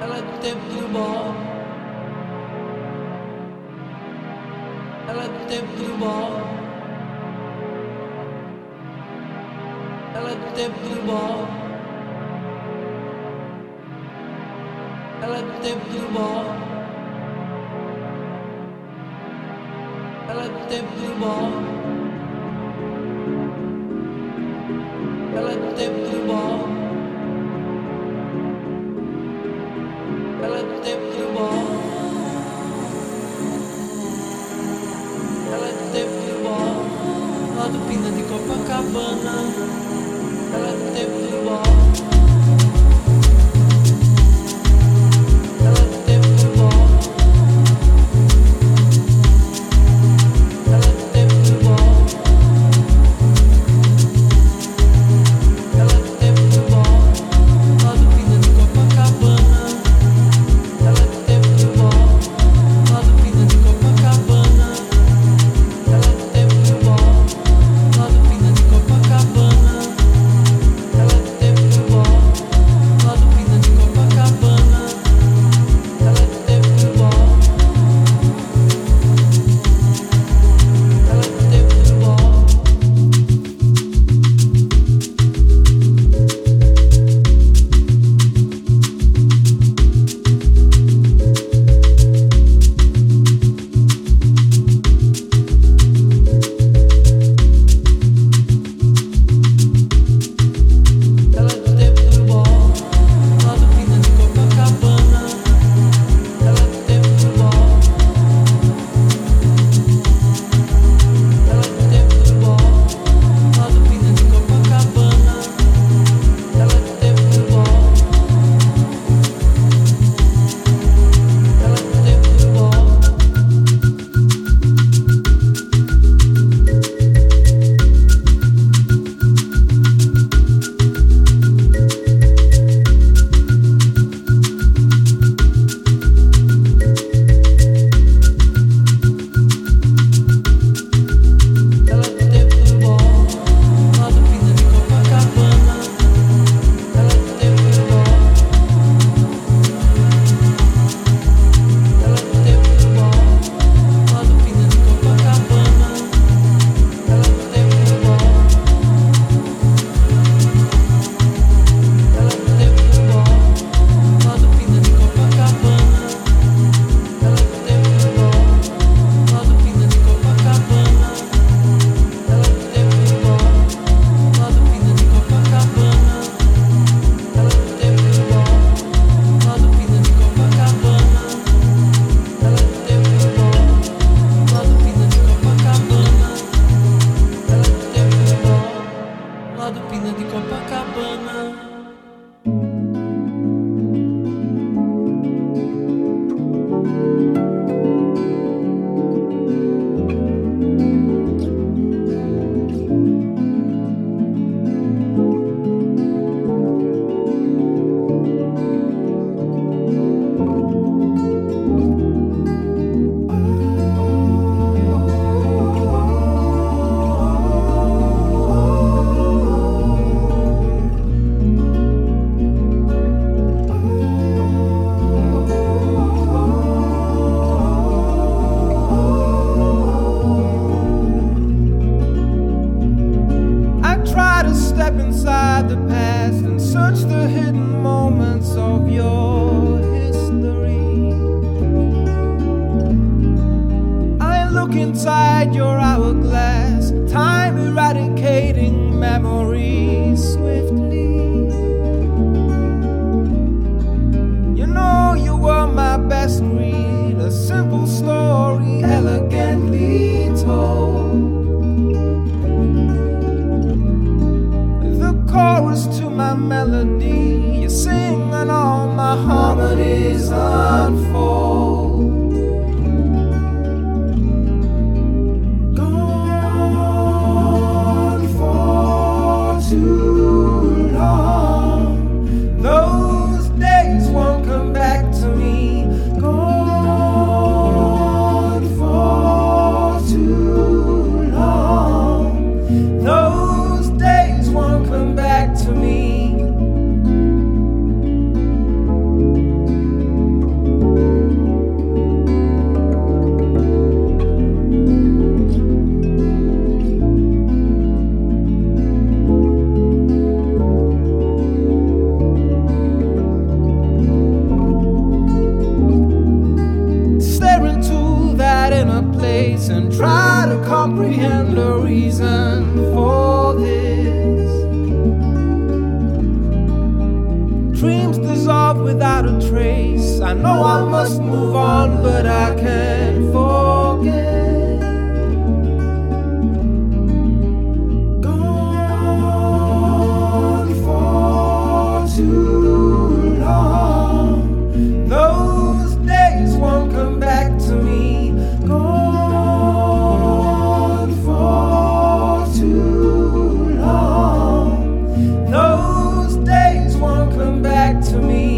Ela é do tempo do bom. Ela é do tempo do bom. Ela é do tempo do bom. Ela é do tempo do bom. Ela é do tempo do bom. Ela é do tempo do bom. Ela é do tempo do bom. Ela é do tempo do bom. Lá do Pina de Copacabana. Ela é do tempo do bom. Inside the past and search the hidden moments of your history. I look inside your hourglass, time eradicating memories swiftly. You know you were my best read, a simple story elegantly told. Chorus to my melody, you sing and all my harmonies unfold. Gone for too long, those days won't come back to me. Gone for too long, those days won't come back to me. without a trace. I know I must move on, but I can't forget. Gone for too long. Those days won't come back to me. Gone for too long. Those days won't come back to me.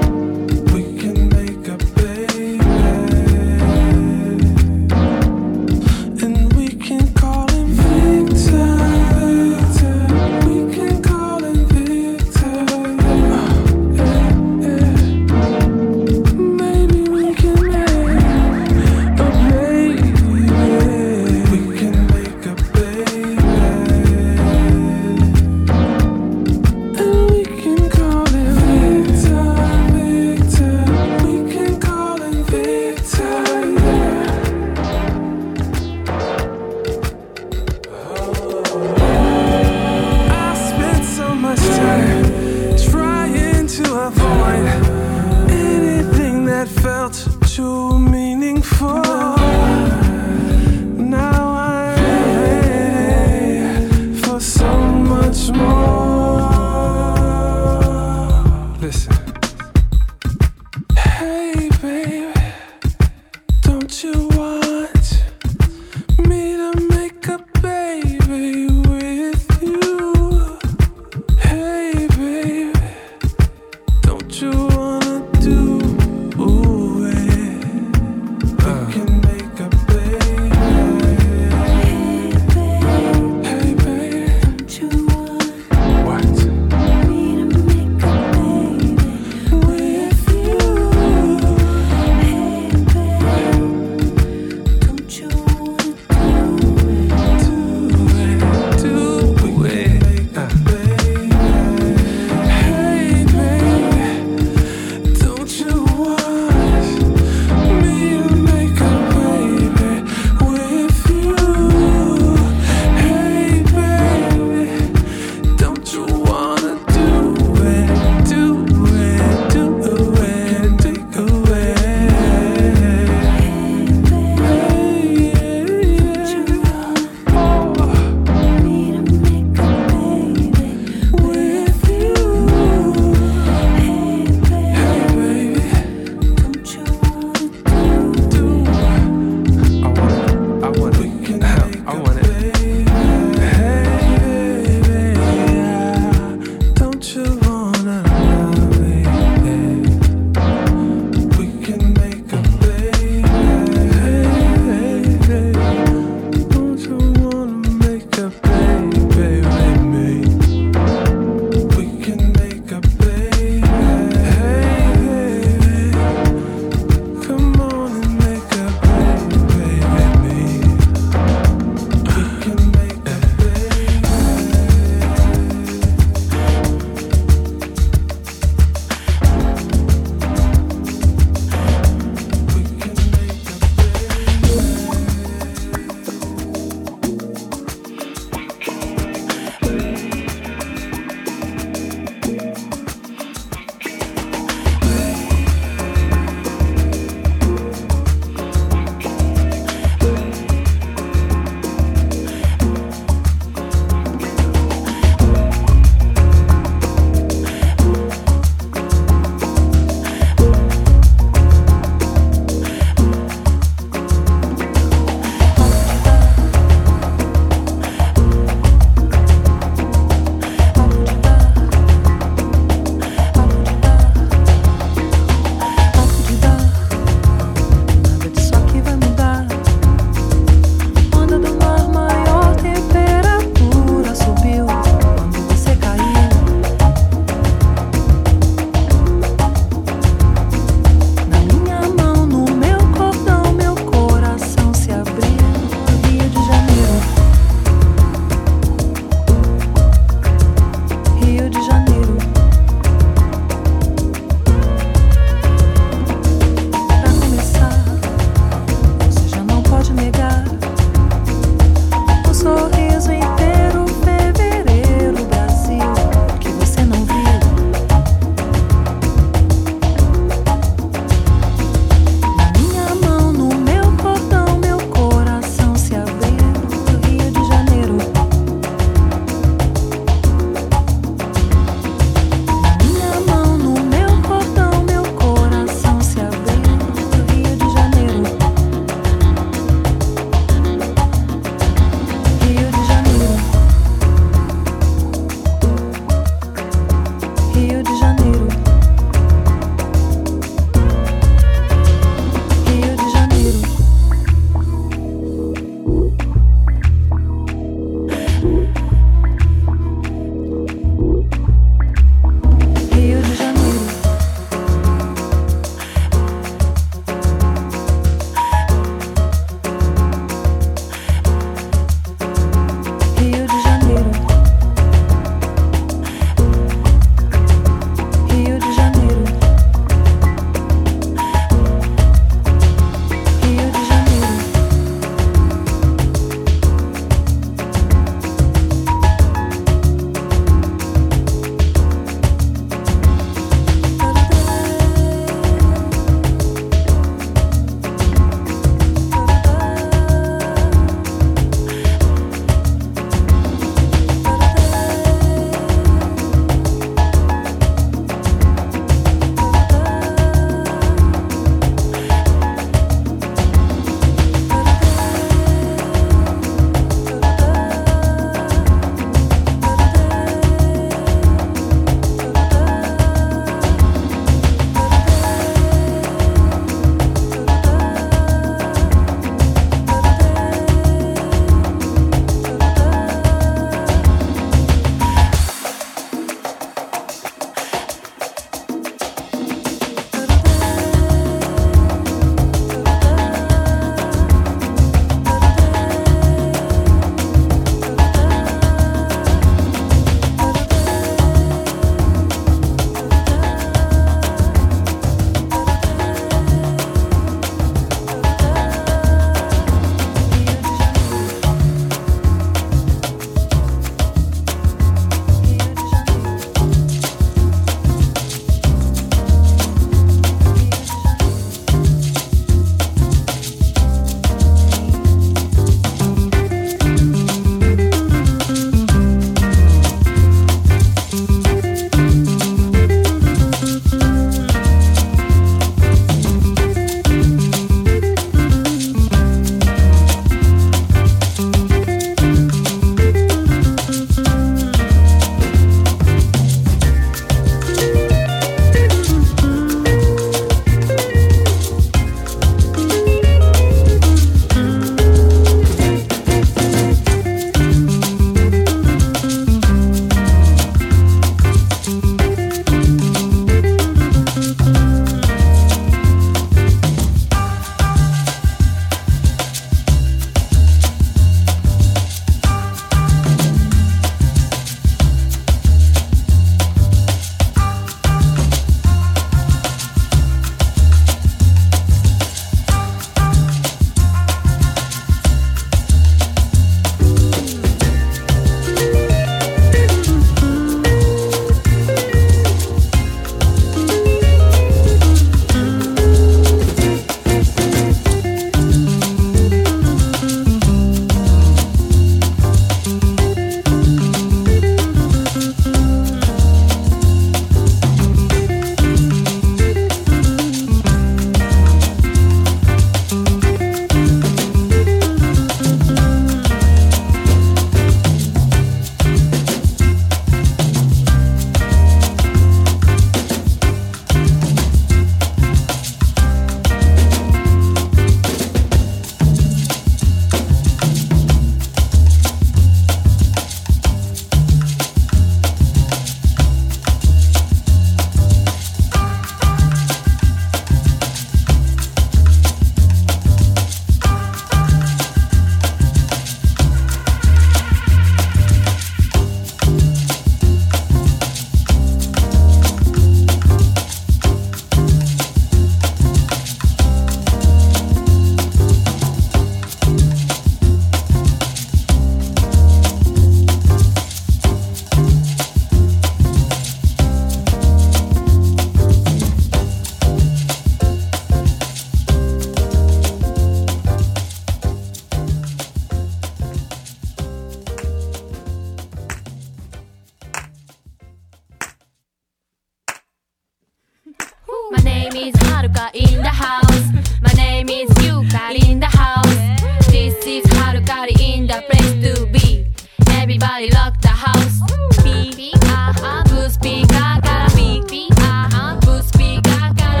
name is Haruka in the house. My name is Yukari in the house. This is Harukari in the place to be. Everybody lock the house. Beep, boost speaker, gotta beep, boost speaker, gotta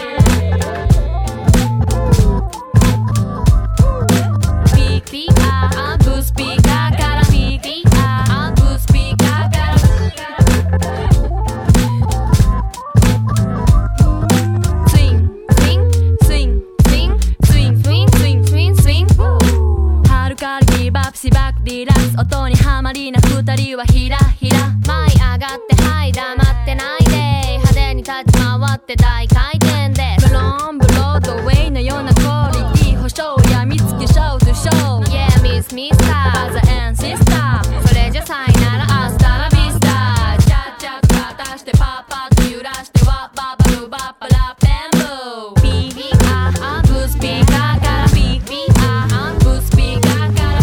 beep, boost speaker, gotta beep, boost speaker, gotta swing, swing, swing, swing, swing, swing, swing, swing, swing. Harukari give up,しばくリラックス、音にハマりな二人はひらひら舞い上がってはい黙ってないで派手に立ち回って大回転でブローンブロードウェイのようなクオリティ保証やみつきショートショー Yeah Miss Mister Brother and Sister それじゃさいならアスタラビスタチャッチャッと片してパッパッと揺らしてワッババルバッバラペンブービービーブースピーカーからビービーブースピーカーから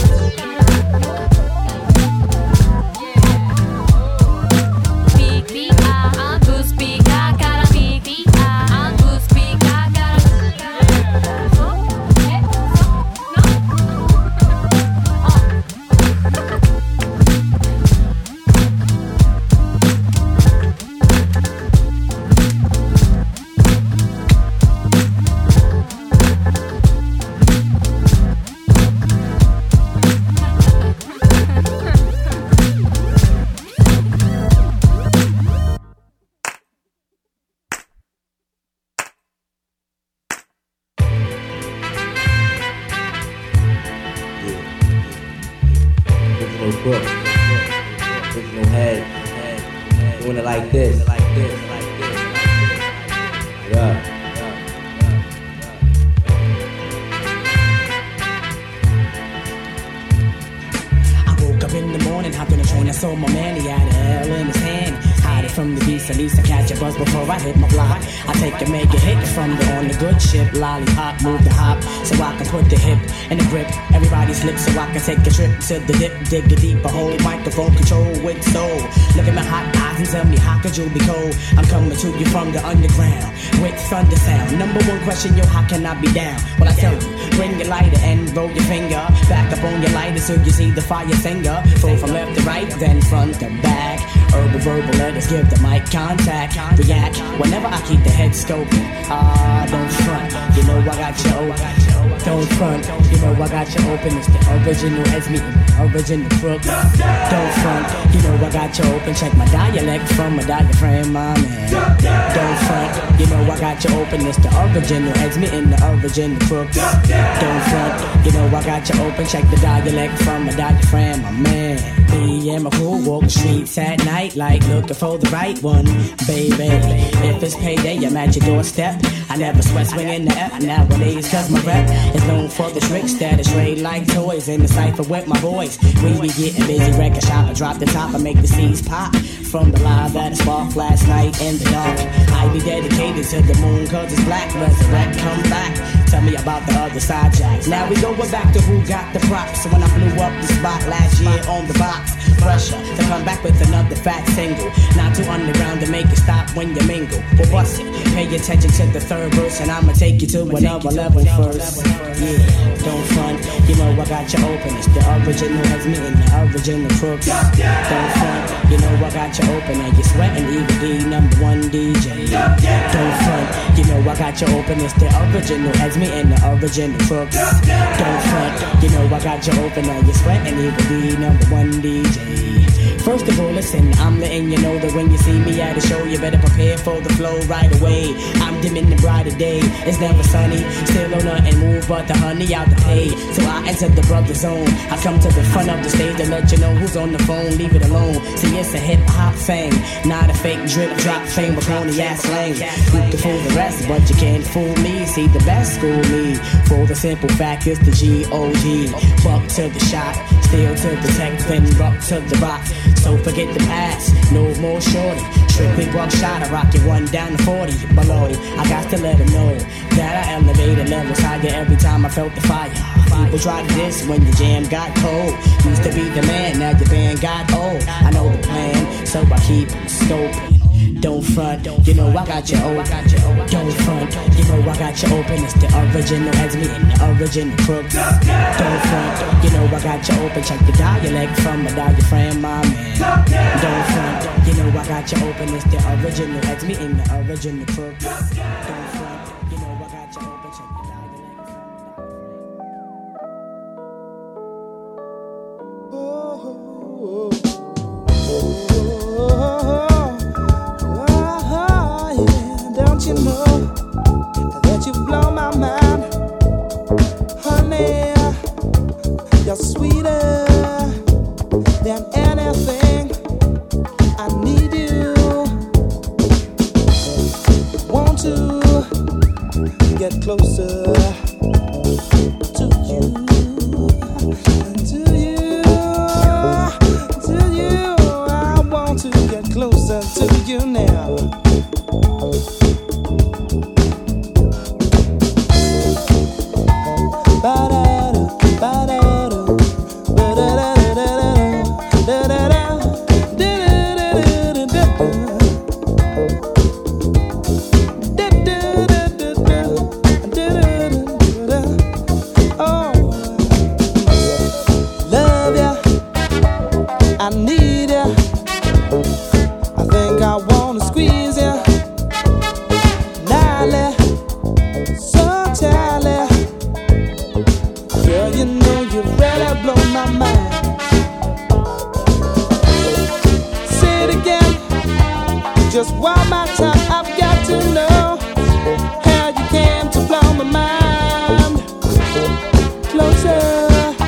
Book, original head, doing it like this, yeah. I woke up in the morning, hopped in a train, I saw my man, he had a L in his hand. Hide it from the beast, at least I catch a buzz before I hit my block. I take a mega hit from the on the good ship, lollipop, move the hop, so I can put the hip in the grip. Everybody's lips, so I can take a trip to the dip, dig a deeper hole, microphone control with soul. Look at my hot eyes and tell me how could you be cold? I'm coming to you from the underground with thunder sound. Number one question, yo, how can I be down? Well, I tell you, bring your lighter and roll your finger back up on your lighter so you see the fire finger. Flow from left to right, then front to back. Herbal verbal letters give the mic contact. React whenever I keep the head scoping. Don't front, you know I got you open. Don't front, you know I got you open. It's the original as me, original crooks. Don't front, you know I got you open. Check my dialect from my diaphragm, my man. Don't front, you know I got you open. It's the original as me in the original crooks. Don't front, you know I got you open. Check the dialect from my diaphragm, my man. Me and my crew walk the streets at night like looking for the right one, baby. If it's payday, I'm at your doorstep. I never sweat swinging the F nowadays, cause my rep is known for the tricks that is trade like toys in the cypher with my boys. We be getting busy, record shop, I drop the top, I make the seeds pop. From the live that sparked last night in the dark, I be dedicated to the moon cause it's black. Resurrect, come back, tell me about the other side jacks. Now we going back to who got the props. So when I blew up the spot last year on the box, pressure to come back with another fat single. Not too underground to make it stop when you mingle. Well, bust it, pay attention to the third verse, and I'ma take you to another level first. Yeah, don't front, you know I got you open. It's the original as me and the original crooks. Don't front, you know I got you open, and you're sweating even the number one DJ. Don't front, you know I got you open. It's the original as me and the original crooks. Don't front, you know I got you open, and you're sweating even the number one DJ. First of all, listen, I'm letting you know that when you see me at a show, you better prepare for the flow right away. I'm dimming the brighter day, it's never sunny. Still on nothing move but the honey out the pay. So I enter the brother zone. I come to the front of the stage to let you know who's on the phone. Leave it alone. See, it's a hip hop thing, not a fake drip drop thing with pony ass slang. You can fool the rest, but you can't fool me. See, the best school me for the simple fact is the G.O.D. Buck to the shot, still to the tech, then rock to the rock. So forget the past, no more shorty. Strictly buckshot, I rock it 1 down to 40 below. I got to let them know that I elevated levels higher every time I felt the fire. People try to diss when your jam got cold. Used to be the man, now your band got old. I know the plan, so I keep scoping. Don't front, you know I got you open. Don't front, you know I got you open. It's the original as me and the original crook. Don't front, you know I got you open. Check the dialect from a diaphragm, my man. Don't front, you know I got you open. It's the original as me and the original crook. Don't front, you know I got you open. Check the dialect from Don't you know that you blow my mind, honey? You're sweeter than anything. I need you. Want to get closer to you, to you, to you. I want to get closer to you now. Just one more time, I've got to know how you came to blow my mind. Closer.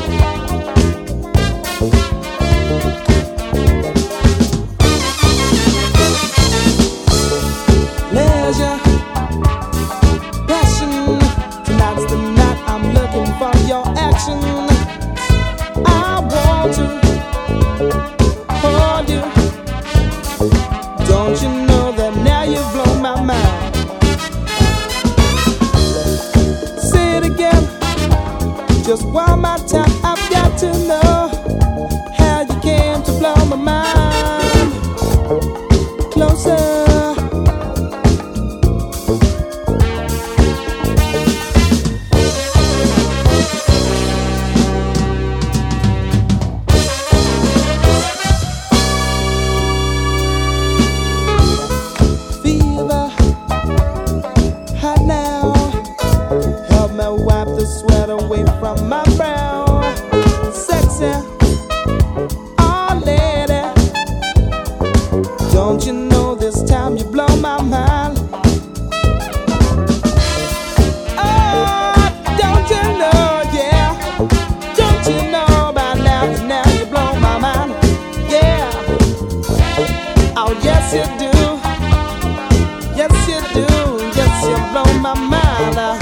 Leisure, passion. Tonight's the night I'm looking for your action. I want to hold you. Don't you know that now you've blown my mind? Say it again, just one more time. I've got to know how you came to blow my mind. Closer. Sweat away from my brow. Sexy, oh lady, don't you know this time you blow my mind? Oh, don't you know, yeah, don't you know by now you blow my mind, yeah. Oh yes you do, yes you do, yes you blow my mind.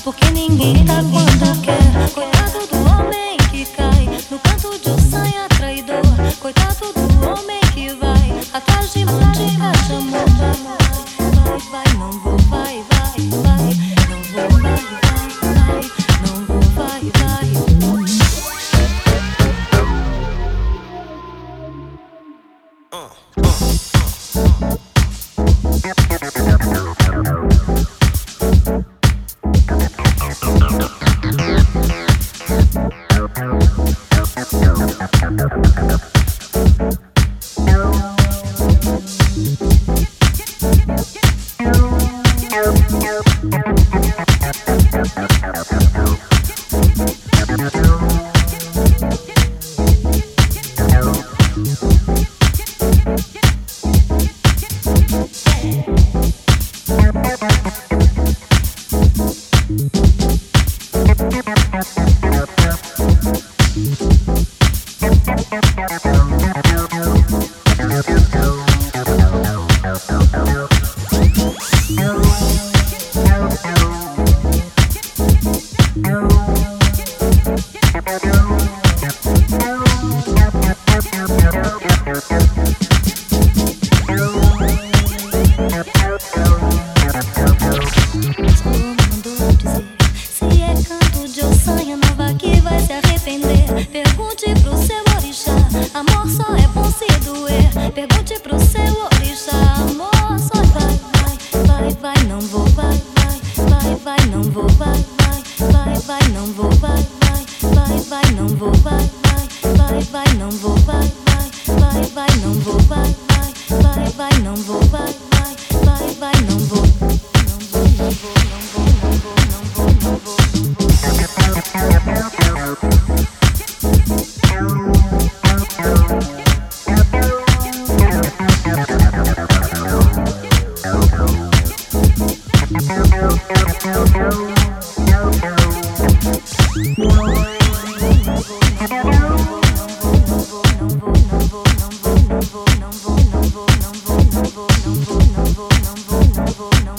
porque ninguém tá quando quer. Coitado do homem que cai no canto de saia traidor. Coitado do homem que vai atrás de música de amor. Vai, vai, não vou, vai, vai, vai. Não vou, vai, vai, vai. Não vou, vai, vai. Não vou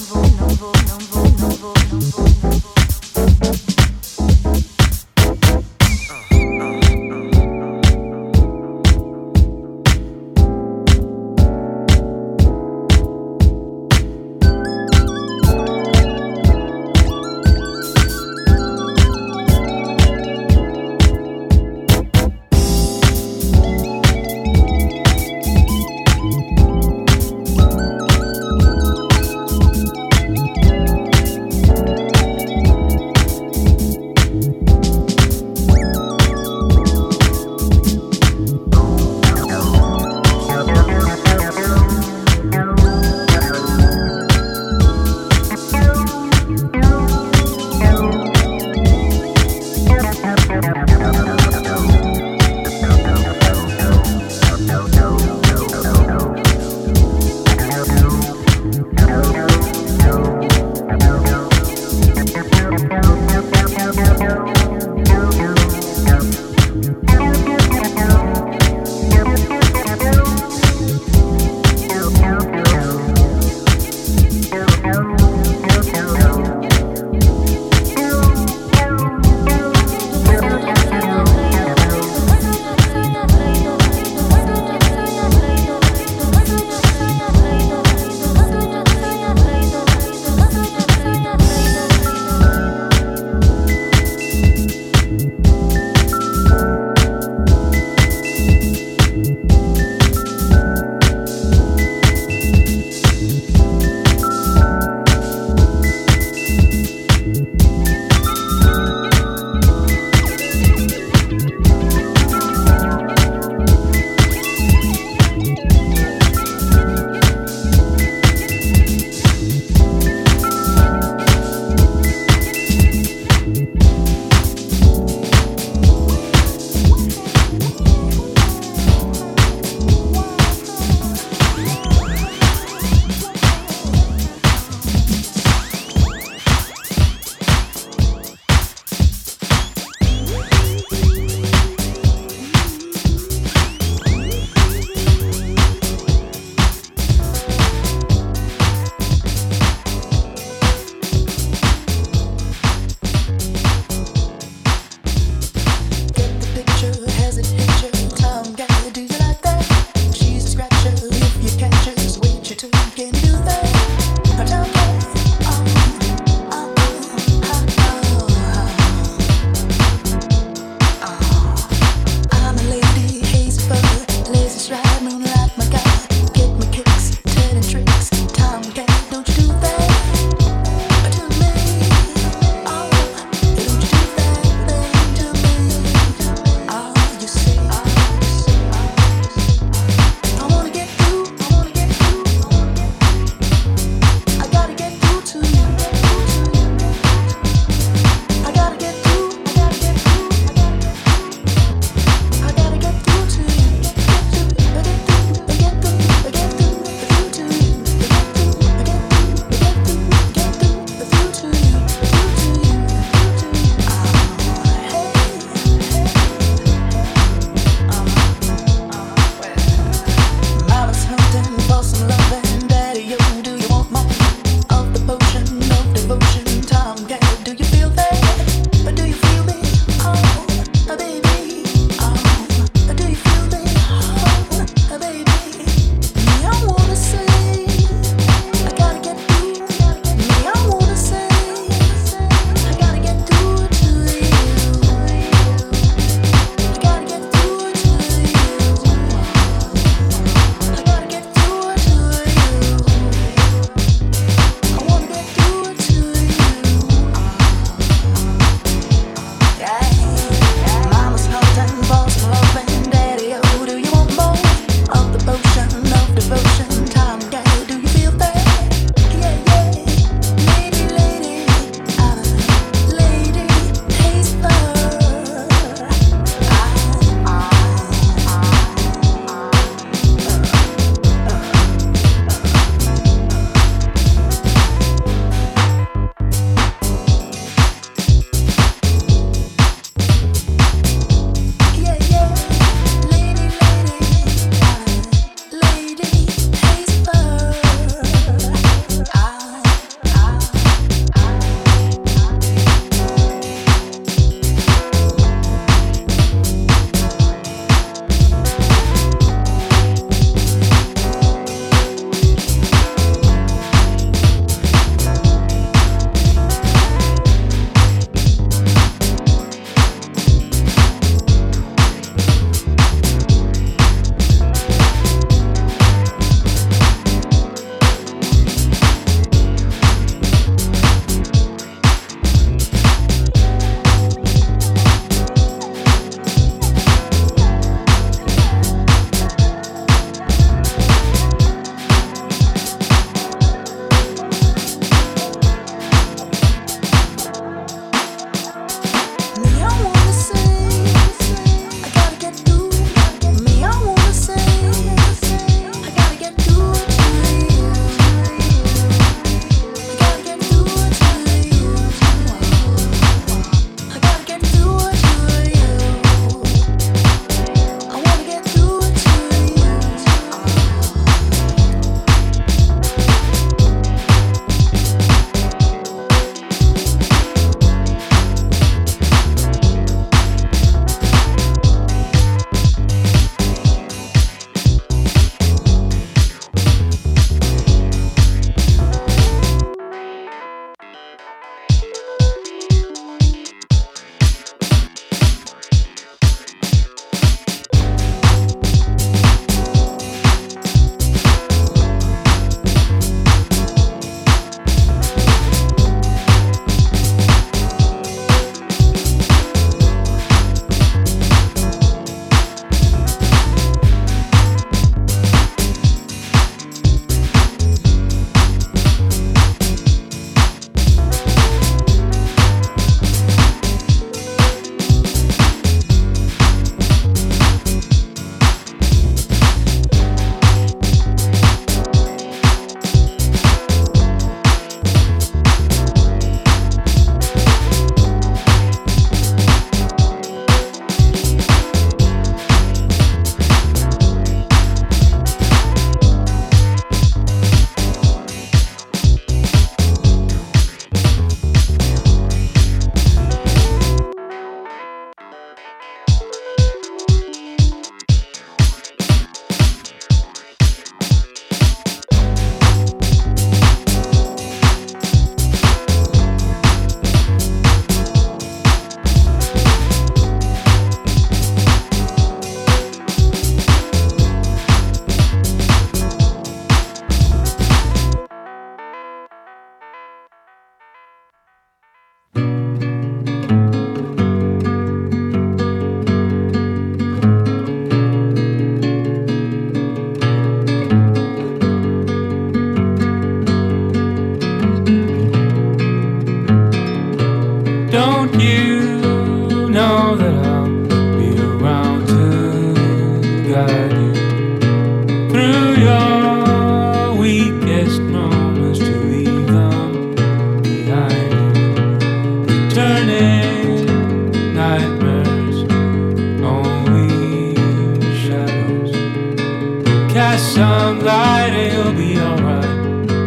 turning nightmares, only shadows. Cast some light and you'll be alright.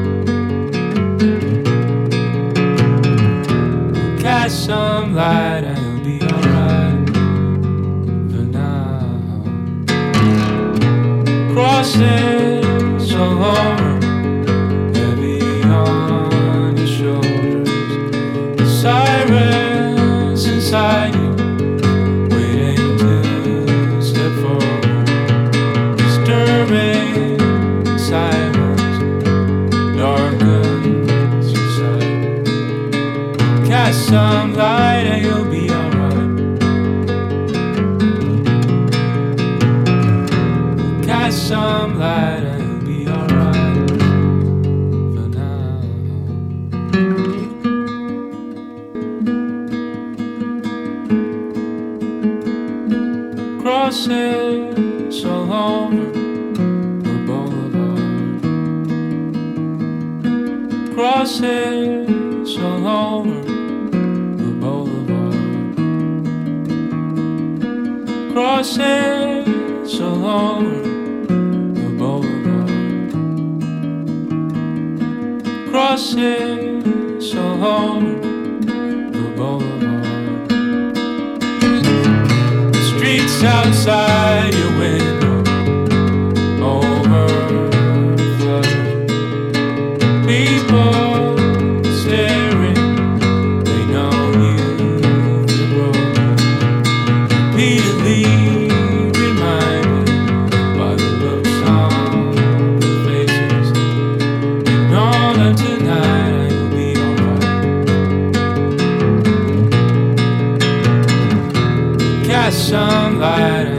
Cast some light and you'll be alright for now. Crossing so long, heavy on your shoulders. Sirens inside you, waiting to step forward. Disturbing silence darkens your sight. Cast some light and you'll be alright. Cast some light and you'll be alright for now. Crossing so over the boulevard. Crossing so over the boulevard. Crossing so over the boulevard. Crossing so over the boulevard. The streets outside your window overflowing. People staring, they know you've been broken. Repeatedly reminded by the looks on their faces. Ignore them tonight and you'll be alright. Cast some light.